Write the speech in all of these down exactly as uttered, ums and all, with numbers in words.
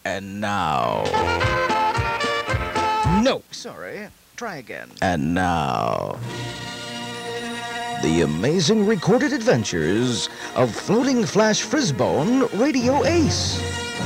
And now... No, sorry. Try again. And now... The amazing recorded adventures of Floating Flash Frisbone, Radio Ace.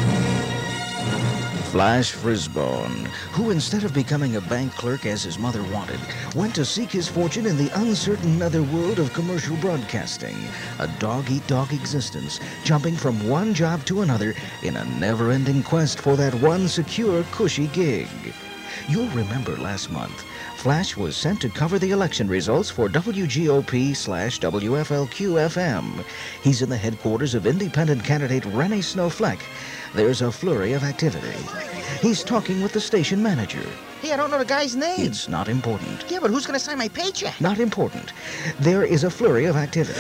Flash Frisbone, who instead of becoming a bank clerk as his mother wanted, went to seek his fortune in the uncertain netherworld of commercial broadcasting, a dog-eat-dog existence, jumping from one job to another in a never-ending quest for that one secure, cushy gig. You'll remember last month, Flash was sent to cover the election results for W G O P slash W F L Q F M. He's in the headquarters of independent candidate Rennie Snowfleck. There's a flurry of activity. He's talking with the station manager. Hey, I don't know the guy's name. It's not important. Yeah, but who's going to sign my paycheck? Not important. There is a flurry of activity.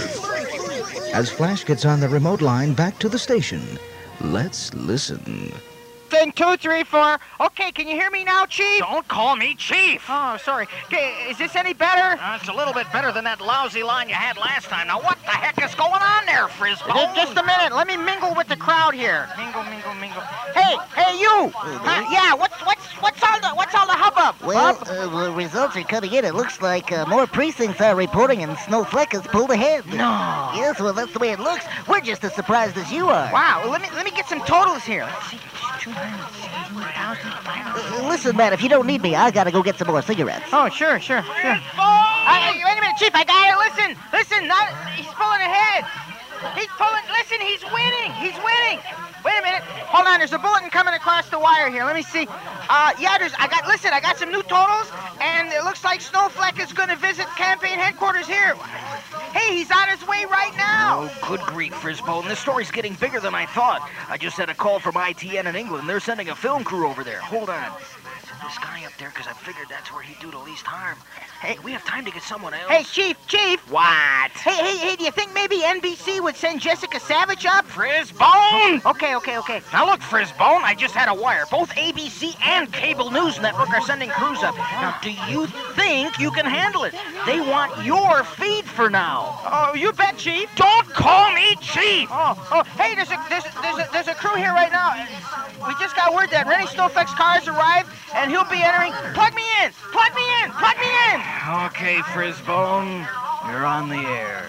As Flash gets on the remote line back to the station, let's listen. Then two, three, four. Okay, can you hear me now, Chief? Don't call me Chief. Oh, sorry. Okay, is this any better? Uh, it's a little bit better than that lousy line you had last time. Now, what the heck is going on there, Frisbone? Just a minute. Let me mingle with the crowd here. Mingle, mingle, mingle. Hey, hey, you. Huh? Yeah. What's what's what's all the what's all the hubbub? Well, Hub? uh, the results are coming in. It looks like uh, more precincts are reporting, and Snowfleck has pulled ahead. No. Yes, well, that's the way it looks. We're just as surprised as you are. Wow. Well, let me let me get some totals here. Let's see. two hundred seventy thousand five hundred. Uh, listen, man, if you don't need me, I gotta go get some more cigarettes. Oh, sure, sure, sure. Uh, wait a minute, Chief. I got it. Listen, listen. Not, he's pulling ahead. He's pulling. Listen, he's winning. He's winning. Wait a minute. Hold on. There's a bulletin coming across the wire here. Let me see. Uh, yeah, there's. I got. Listen, I got some new totals, and it looks like Snowfleck is going to visit campaign headquarters here. Hey, he's on his way right now. Oh, good grief, Frisbone. This story's getting bigger than I thought. I just had a call from I T N in England. They're sending a film crew over there. Hold on. This guy up there, because I figured that's where he'd do the least harm. Hey, we have time to get someone else. Hey, Chief, Chief. What? Hey, hey, hey, do you think maybe N B C would send Jessica Savage up? Frisbone! Okay, okay, okay. Now look, Frisbone, I just had a wire. Both A B C and Cable News Network are sending crews up. Now, do you think you can handle it? They want your feed for now. Oh, you bet, Chief. Don't call me Chief! Oh, oh, hey, there's a there's a, there's a, there's a crew here right now. We just got word that Rennie Snowfleck's car has arrived, and he'll be entering. Plug me in! Plug me in! Plug me in! Okay, Frisbone, you're on the air.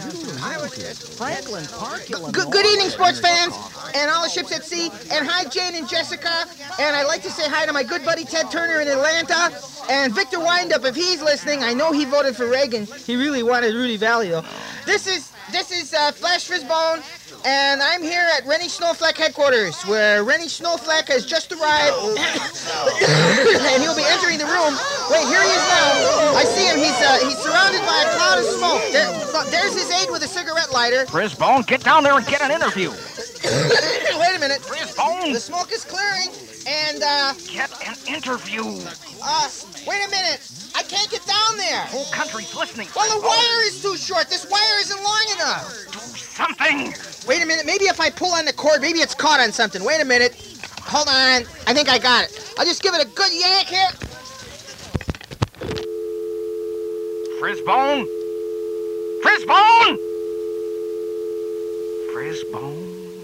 Franklin Park. Good, good evening, sports fans, and all the ships at sea, and hi, Jane and Jessica, and I'd like to say hi to my good buddy Ted Turner in Atlanta, and Victor Windup, if he's listening. I know he voted for Reagan. He really wanted Rudy Valley, though. This is this is uh, Flash Frisbone, and I'm here at Rennie Snowfleck headquarters, where Rennie Snowfleck has just arrived, and he'll be entering the room. Wait, here he is now. I see him. He's uh, he's surrounded by a cloud of smoke. There, there's his aide with a cigarette lighter. Frisbone, get down there and get an interview. Wait a minute. Frisbone, The smoke is clearing, and uh, get an interview. uh, wait a minute. I can't get down there. Whole country's listening. Well, the Frisbone. wire is too short. This wire isn't long enough. Do something. Wait a minute. Maybe if I pull on the cord, maybe it's caught on something. Wait a minute. Hold on. I think I got it. I'll just give it a good yank here. Frisbone? Frisbone? Frisbone?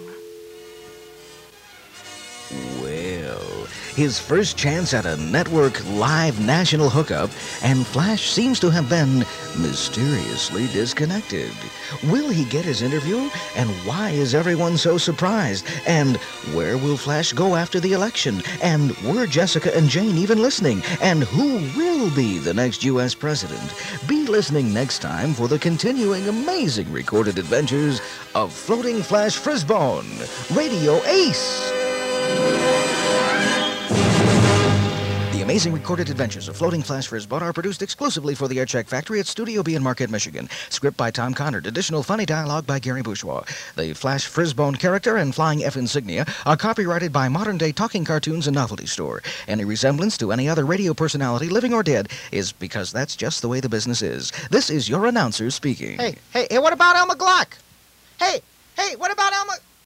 Well, his first chance at a network live national hookup, and Flash seems to have been mysteriously disconnected. Will he get his interview? And why is everyone so surprised? And where will Flash go after the election? And were Jessica and Jane even listening? And who will be the next U S president? Be listening next time for the continuing amazing recorded adventures of Floating Flash Frisbone, Radio Ace. The amazing recorded adventures of Floating Flash Frisbone are produced exclusively for the Aircheck Factory at Studio B in Marquette, Michigan. Script by Tom Conard. Additional funny dialogue by Gary Bourgeois. The Flash Frisbone character and flying F insignia are copyrighted by Modern Day Talking Cartoons and Novelty Store. Any resemblance to any other radio personality, living or dead, is because that's just the way the business is. This is your announcer speaking. Hey, hey, hey, what about Elma Glock? Hey, hey, what about Elma...